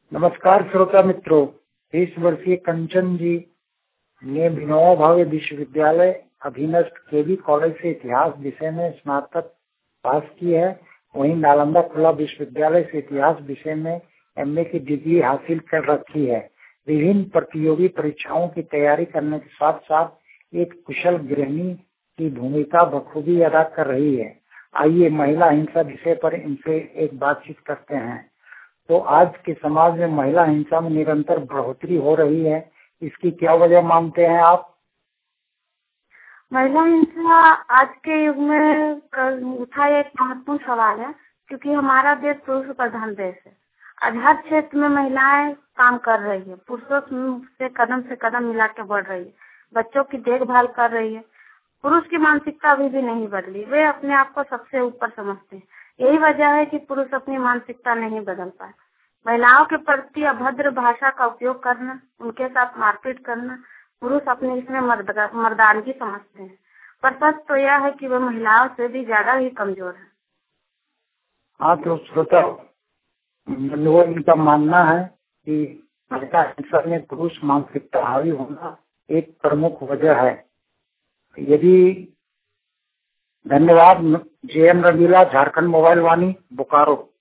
नमस्कार श्रोता मित्रों, 30 वर्षीय कंचन जी ने विनोबा भावे विश्वविद्यालय अधीनस्थ केवी कॉलेज से इतिहास विषय में स्नातक पास की है। वहीं नालंदा खुला विश्वविद्यालय से इतिहास विषय में एमए की डिग्री हासिल कर रखी है। विभिन्न प्रतियोगी परीक्षाओं की तैयारी करने के साथ साथ एक कुशल गृहिणी की भूमिका बखूबी अदा कर रही है। आइए महिला हिंसा विषय पर इनसे एक बातचीत करते हैं। तो आज के समाज में महिला हिंसा में निरंतर बढ़ोतरी हो रही है, इसकी क्या वजह मानते हैं आप? महिला हिंसा आज के युग में उठा एक महत्वपूर्ण सवाल है, क्योंकि हमारा देश पुरुष प्रधान देश है। आज हर क्षेत्र में महिलाएं काम कर रही है, पुरुषों से कदम मिला के बढ़ रही है, बच्चों की देखभाल कर रही है। पुरुष की मानसिकता अभी भी नहीं बदली, वे अपने आप को सबसे ऊपर समझते हैं। यही वजह है कि पुरुष अपनी मानसिकता नहीं बदल पाए। महिलाओं के प्रति अभद्र भाषा का उपयोग करना, उनके साथ मारपीट करना, पुरुष अपने इसमें मर्दानगी समझते हैं, पर सच तो यह है कि वे महिलाओं से भी ज्यादा ही कमजोर है। हाँ, तो श्रोता, इनका मानना है कि महिला हिंसा में पुरुष मानसिकता हावी होना एक प्रमुख वजह है। यदि धन्यवाद। JM Rangeela, Jharkhand mobile Vani, Bokaro.